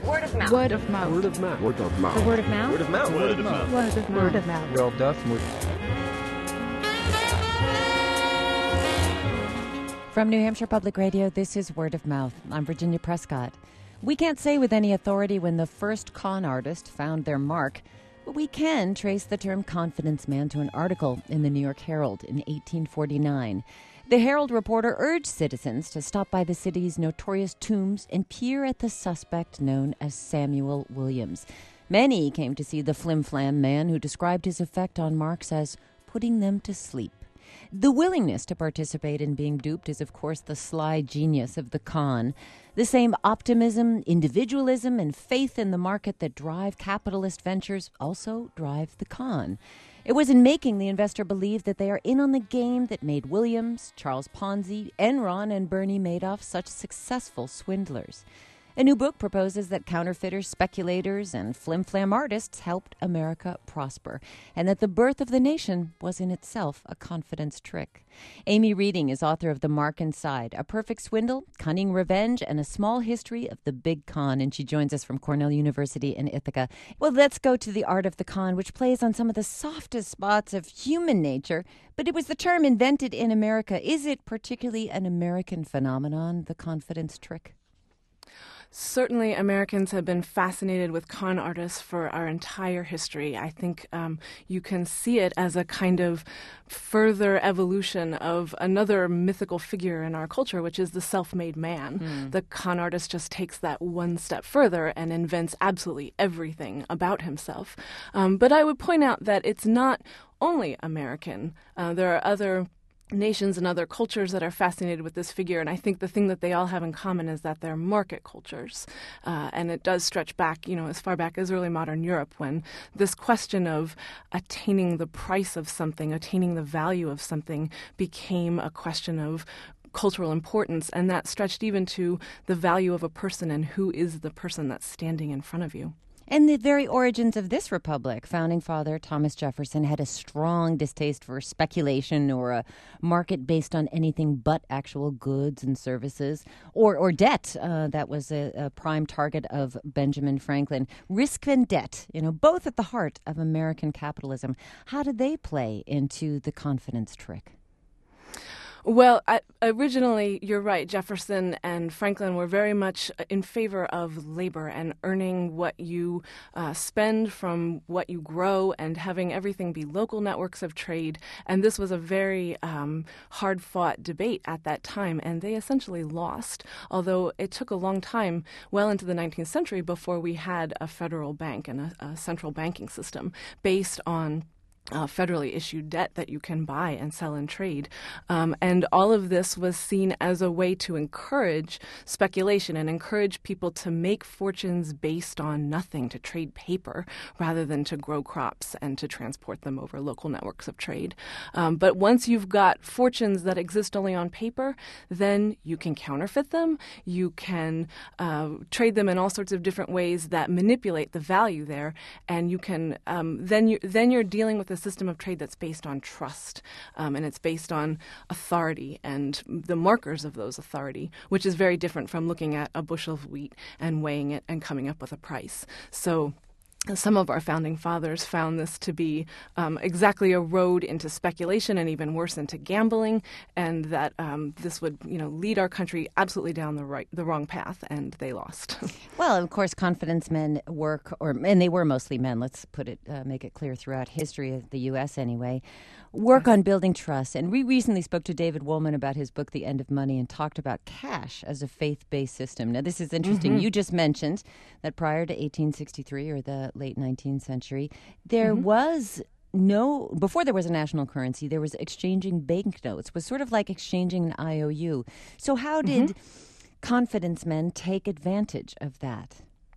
Word of mouth. Word of mouth. Word of mouth. Word of mouth. The word of mouth. Word of mouth. Word of mouth. Word of mouth. Word of mouth. Word of mouth. From New Hampshire Public Radio, this is Word of Mouth. I'm Virginia Prescott. We can't say with any authority when the first con artist found their mark, but we can trace the term confidence man to an article in the New York Herald in 1849. The Herald reporter urged citizens to stop by the city's notorious tombs and peer at the suspect known as Samuel Williams. Many came to see the flim-flam man who described his effect on Marx as putting them to sleep. The willingness to participate in being duped is, of course, the sly genius of the con. The same optimism, individualism, and faith in the market that drive capitalist ventures also drive the con. It was in making the investor believe that they are in on the game that made Williams, Charles Ponzi, Enron, and Bernie Madoff such successful swindlers. A new book proposes that counterfeiters, speculators, and flim-flam artists helped America prosper, and that the birth of the nation was in itself a confidence trick. Amy Reading is author of The Mark Inside, A Perfect Swindle, Cunning Revenge, and a Small History of the Big Con, and she joins us from Cornell University in Ithaca. Well, let's go to the art of the con, which plays on some of the softest spots of human nature, but it was the term invented in America. Is it particularly an American phenomenon, the confidence trick? Certainly, Americans have been fascinated with con artists for our entire history. I think you can see it as a kind of further evolution of another mythical figure in our culture, which is the self-made man. The con artist just takes that one step further and invents absolutely everything about himself. But I would point out that it's not only American. There are other nations and other cultures that are fascinated with this figure, and I think the thing that they all have in common is that they're market cultures, and it does stretch back, as far back as early modern Europe, when this question of attaining the price of something, attaining the value of something, became a question of cultural importance, and that stretched even to the value of a person and who is the person that's standing in front of you. And the very origins of this republic, founding father Thomas Jefferson had a strong distaste for speculation or a market based on anything but actual goods and services, or debt. That was a prime target of Benjamin Franklin. Risk and debt, both at the heart of American capitalism. How did they play into the confidence trick? Well, originally, you're right, Jefferson and Franklin were very much in favor of labor and earning what you spend from what you grow and having everything be local networks of trade. And this was a very hard-fought debate at that time, and they essentially lost, although it took a long time, well into the 19th century, before we had a federal bank and a central banking system based on federally issued debt that you can buy and sell and trade. And all of this was seen as a way to encourage speculation and encourage people to make fortunes based on nothing, to trade paper rather than to grow crops and to transport them over local networks of trade. But once you've got fortunes that exist only on paper, then you can counterfeit them. You can trade them in all sorts of different ways that manipulate the value there. And you can then you're dealing with a system of trade that's based on trust, and it's based on authority and the markers of those authority, which is very different from looking at a bushel of wheat and weighing it and coming up with a price. So some of our founding fathers found this to be exactly a road into speculation and even worse into gambling, and that this would lead our country absolutely down the wrong path, and they lost. Well, of course, confidence men and they were mostly men. Let's make it clear throughout history of the U.S. anyway. Work on building trust. And we recently spoke to David Wolman about his book, The End of Money, and talked about cash as a faith-based system. Now, this is interesting. Mm-hmm. You just mentioned that prior to 1863 or the late 19th century, there was before there was a national currency, there was exchanging banknotes. It was sort of like exchanging an IOU. So how did confidence men take advantage of that?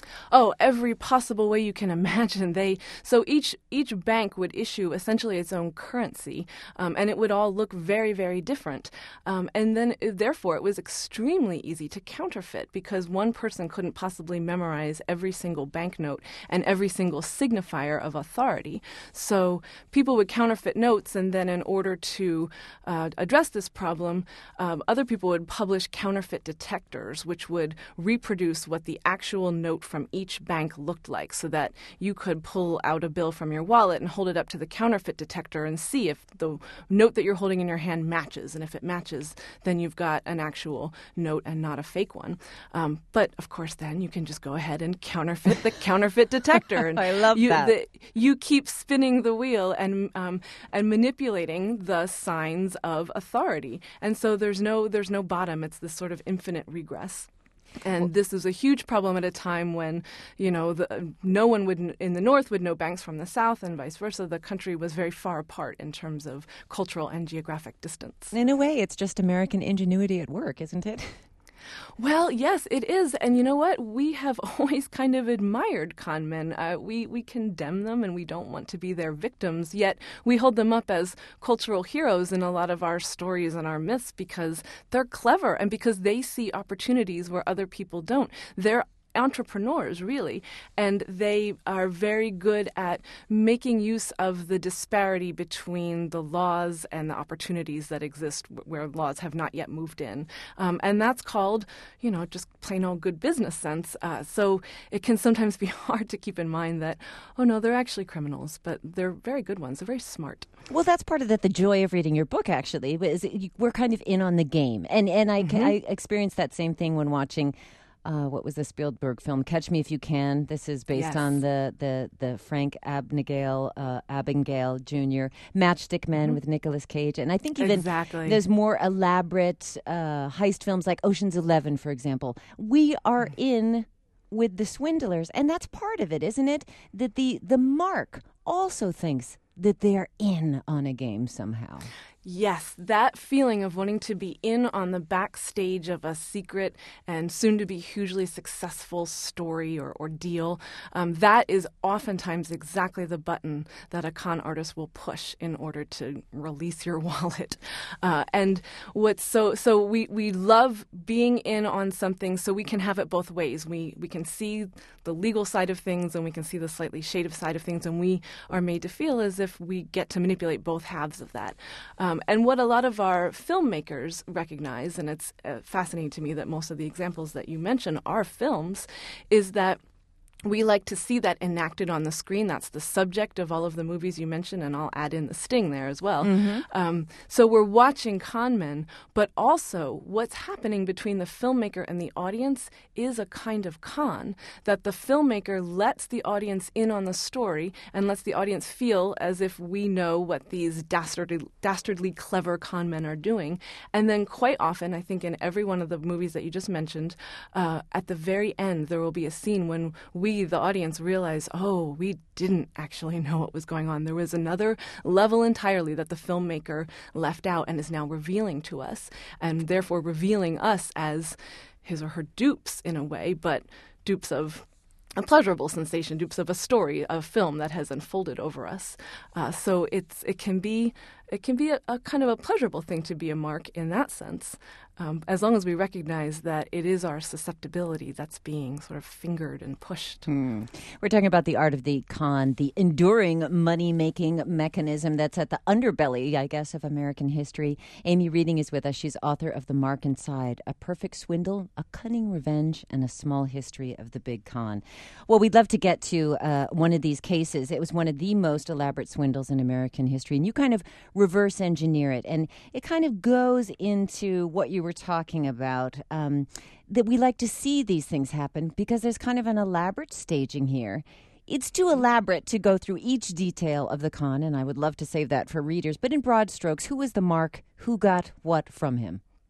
Oh, every possible way you can imagine. So each bank would issue essentially its own currency, and it would all look very, very different. And then, therefore, it was extremely easy to counterfeit because one person couldn't possibly memorize every single banknote and every single signifier of authority. So people would counterfeit notes, and then in order to address this problem, other people would publish counterfeit detectors, which would reproduce what the actual note from each bank looked like, so that you could pull out a bill from your wallet and hold it up to the counterfeit detector and see if the note that you're holding in your hand matches. And if it matches, then you've got an actual note and not a fake one. But of course, then you can just go ahead and counterfeit the counterfeit detector. And I love that. You keep spinning the wheel and manipulating the signs of authority. And so there's no bottom. It's this sort of infinite regress. And this is a huge problem at a time when, no one would in the North would know banks from the South, and vice versa. The country was very far apart in terms of cultural and geographic distance. In a way, it's just American ingenuity at work, isn't it? Well, yes, it is. And you know what? We have always kind of admired con men. We condemn them and we don't want to be their victims, yet we hold them up as cultural heroes in a lot of our stories and our myths because they're clever and because they see opportunities where other people don't. They're entrepreneurs, really, and they are very good at making use of the disparity between the laws and the opportunities that exist where laws have not yet moved in. And that's called, just plain old good business sense. So it can sometimes be hard to keep in mind that, oh no, they're actually criminals, but they're very good ones. They're very smart. Well, that's part of the joy of reading your book, actually, is we're kind of in on the game. And I experienced that same thing when watching what was the Spielberg film, Catch Me If You Can. This is based on the Frank Abagnale Jr. Matchstick Men with Nicolas Cage. And I think even there's more elaborate heist films like Ocean's 11, for example. We are in with the swindlers, and that's part of it, isn't it? That the mark also thinks that they are in on a game somehow. Yes, that feeling of wanting to be in on the backstage of a secret and soon-to-be hugely successful story or deal, that is oftentimes exactly the button that a con artist will push in order to release your wallet. And so we love being in on something so we can have it both ways. We can see the legal side of things and we can see the slightly shaded side of things, and we are made to feel as if we get to manipulate both halves of that. And what a lot of our filmmakers recognize, and it's fascinating to me that most of the examples that you mention are films, is that we like to see that enacted on the screen. That's the subject of all of the movies you mentioned, and I'll add in the sting there as well. So we're watching con men, but also what's happening between the filmmaker and the audience is a kind of con, that the filmmaker lets the audience in on the story and lets the audience feel as if we know what these dastardly clever con men are doing. And then quite often, I think in every one of the movies that you just mentioned, at the very end, there will be a scene when we, the audience, realize, oh, we didn't actually know what was going on. There was another level entirely that the filmmaker left out and is now revealing to us, and therefore revealing us as his or her dupes in a way, but dupes of a pleasurable sensation, dupes of a story, a film that has unfolded over us. So it can be a kind of a pleasurable thing to be a mark in that sense, as long as we recognize that it is our susceptibility that's being sort of fingered and pushed. We're talking about the art of the con, the enduring money-making mechanism that's at the underbelly, I guess, of American history. Amy Reading is with us. She's author of The Mark Inside, A Perfect Swindle, A Cunning Revenge, and A Small History of the Big Con. Well, we'd love to get to one of these cases. It was one of the most elaborate swindles in American history, and you kind of reverse engineer it, and it kind of goes into what you were talking about, that we like to see these things happen because there's kind of an elaborate staging here. It's too elaborate to go through each detail of the con, and I would love to save that for readers, but in broad strokes, who was the mark? Who got what from him?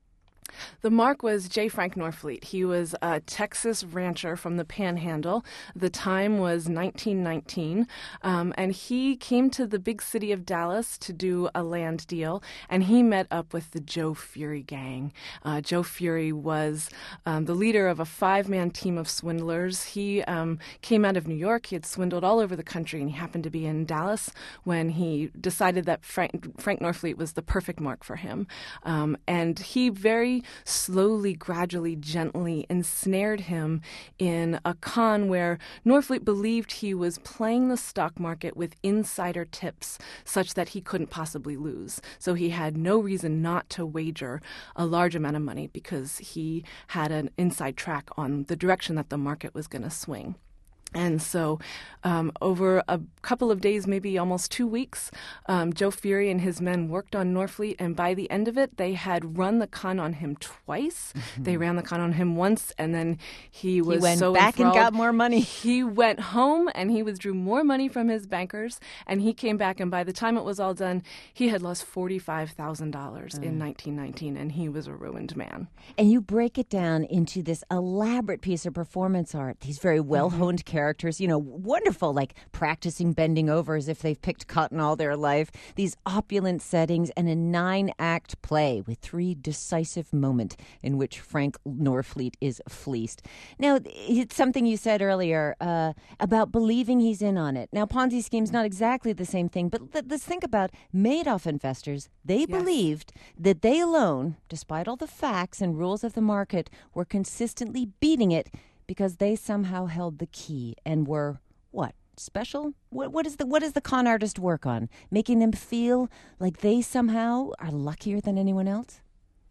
The mark was J. Frank Norfleet. He was a Texas rancher from the Panhandle. The time was 1919, and he came to the big city of Dallas to do a land deal, and he met up with the Joe Fury gang. Joe Fury was the leader of a 5-man team of swindlers. He came out of New York. He had swindled all over the country, and he happened to be in Dallas when he decided that Frank Norfleet was the perfect mark for him. And he very slowly, gradually, gently ensnared him in a con where Norfleet believed he was playing the stock market with insider tips such that he couldn't possibly lose. So he had no reason not to wager a large amount of money because he had an inside track on the direction that the market was going to swing. And so over a couple of days, maybe almost 2 weeks, Joe Fury and his men worked on Norfleet, and by the end of it, they had run the con on him twice. Mm-hmm. They ran the con on him once, and then he went back and got more money. He went home, and he withdrew more money from his bankers, and he came back, and by the time it was all done, he had lost $45,000 in 1919, and he was a ruined man. And you break it down into this elaborate piece of performance art, these very well-honed characters, wonderful, like practicing bending over as if they've picked cotton all their life, these opulent settings, and a 9-act play with 3 decisive moments in which Frank Norfleet is fleeced. Now, it's something you said earlier about believing he's in on it. Now, Ponzi scheme's not exactly the same thing, but let's think about Madoff investors. They believed that they alone, despite all the facts and rules of the market, were consistently beating it because they somehow held the key and were, what, special? What does the con artist work on? Making them feel like they somehow are luckier than anyone else?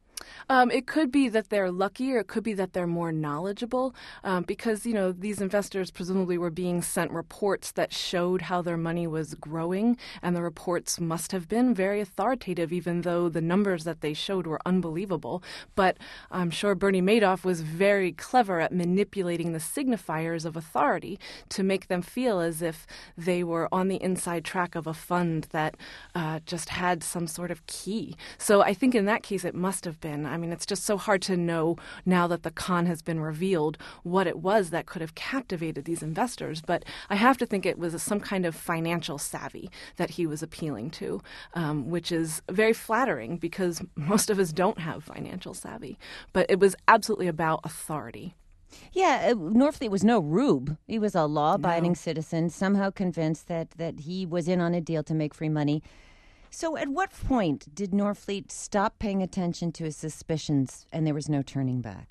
It could be that they're lucky, or it could be that they're more knowledgeable, because, these investors presumably were being sent reports that showed how their money was growing, and the reports must have been very authoritative, even though the numbers that they showed were unbelievable. But I'm sure Bernie Madoff was very clever at manipulating the signifiers of authority to make them feel as if they were on the inside track of a fund that just had some sort of key. So I think in that case it must have been. I mean, it's just so hard to know now that the con has been revealed what it was that could have captivated these investors. But I have to think it was some kind of financial savvy that he was appealing to, which is very flattering because most of us don't have financial savvy. But it was absolutely about authority. Yeah, Norfleet was no rube. He was a law-abiding citizen, somehow convinced that he was in on a deal to make free money. So at what point did Norfleet stop paying attention to his suspicions and there was no turning back?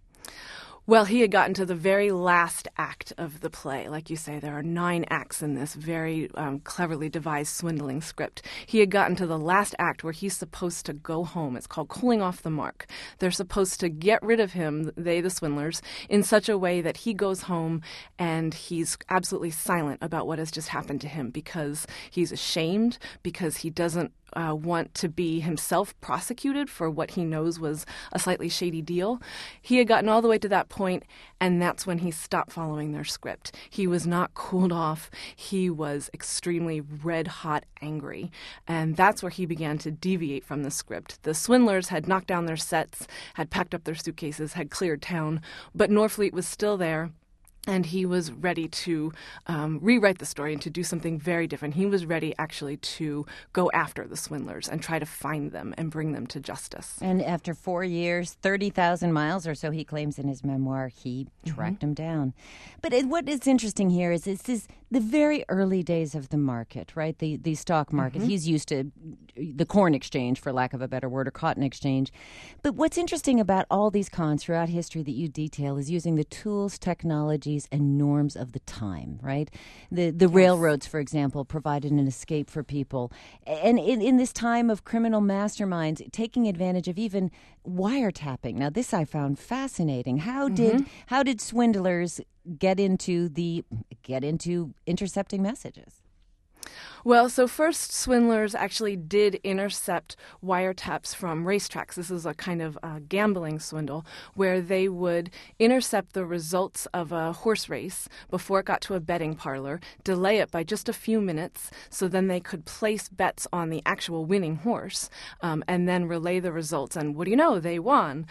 Well, he had gotten to the very last act of the play. Like you say, there are 9 acts in this very cleverly devised swindling script. He had gotten to the last act where he's supposed to go home. It's called cooling off the mark. They're supposed to get rid of him, they, the swindlers, in such a way that he goes home and he's absolutely silent about what has just happened to him because he's ashamed, because he doesn't want to be himself prosecuted for what he knows was a slightly shady deal. He had gotten all the way to that point, and that's when he stopped following their script. He was not cooled off. He was extremely red-hot angry, and that's where he began to deviate from the script. The swindlers had knocked down their sets, had packed up their suitcases, had cleared town, but Norfleet was still there. And he was ready to rewrite the story and to do something very different. He was ready, actually, to go after the swindlers and try to find them and bring them to justice. And after 4 years, 30,000 miles or so, he claims in his memoir, he tracked him down. But what is interesting here is the very early days of the market, right? The stock market. He's used to the corn exchange, for lack of a better word, or cotton exchange. But what's interesting about all these cons throughout history that you detail is using the tools, technologies, and norms of the time, right? The railroads, for example, provided an escape for people. And in this time of criminal masterminds, taking advantage of even wiretapping. Now, this I found fascinating. How did swindlers get into intercepting messages? Well, so first, swindlers actually did intercept wiretaps from racetracks. This is a kind of gambling swindle where they would intercept the results of a horse race before it got to a betting parlor, delay it by just a few minutes, so then they could place bets on the actual winning horse, and then relay the results. And what do you know? They won.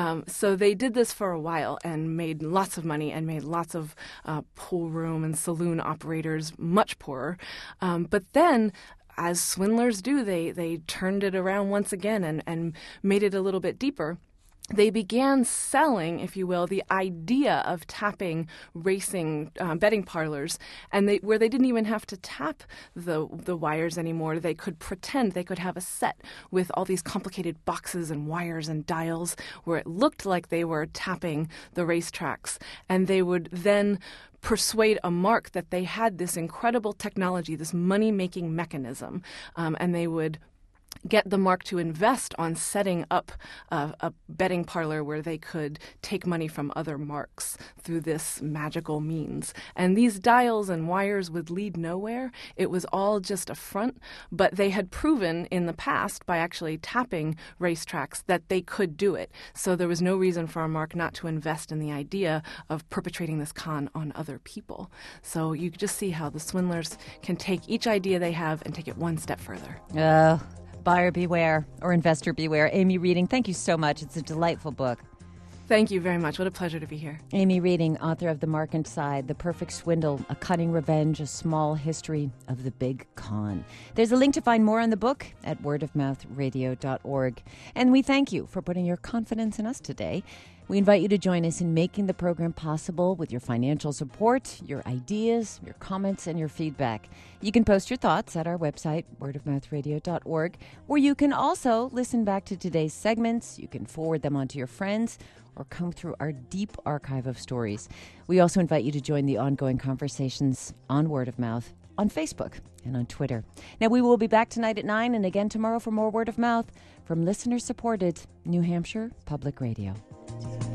So they did this for a while and made lots of money and made lots of pool room and saloon operators much poorer. But then, as swindlers do, they turned it around once again and made it a little bit deeper. They began selling, if you will, the idea of tapping racing betting parlors, and where they didn't even have to tap the wires anymore. They could pretend they could have a set with all these complicated boxes and wires and dials where it looked like they were tapping the racetracks, and they would then persuade a mark that they had this incredible technology, this money-making mechanism, and they would get the mark to invest on setting up a betting parlor where they could take money from other marks through this magical means. And these dials and wires would lead nowhere. It was all just a front, but they had proven in the past by actually tapping racetracks that they could do it. So there was no reason for a mark not to invest in the idea of perpetrating this con on other people. So you just see how the swindlers can take each idea they have and take it one step further. Buyer beware, or investor beware. Amy Reading, thank you so much. It's a delightful book. Thank you very much. What a pleasure to be here. Amy Reading, author of The Mark Inside, The Perfect Swindle, A Cunning Revenge, A Small History of the Big Con. There's a link to find more on the book at wordofmouthradio.org. And we thank you for putting your confidence in us today. We invite you to join us in making the program possible with your financial support, your ideas, your comments, and your feedback. You can post your thoughts at our website, wordofmouthradio.org, where you can also listen back to today's segments. You can forward them on to your friends or comb through our deep archive of stories. We also invite you to join the ongoing conversations on Word of Mouth, on Facebook, and on Twitter. Now, we will be back tonight at 9 and again tomorrow for more Word of Mouth from listener-supported New Hampshire Public Radio.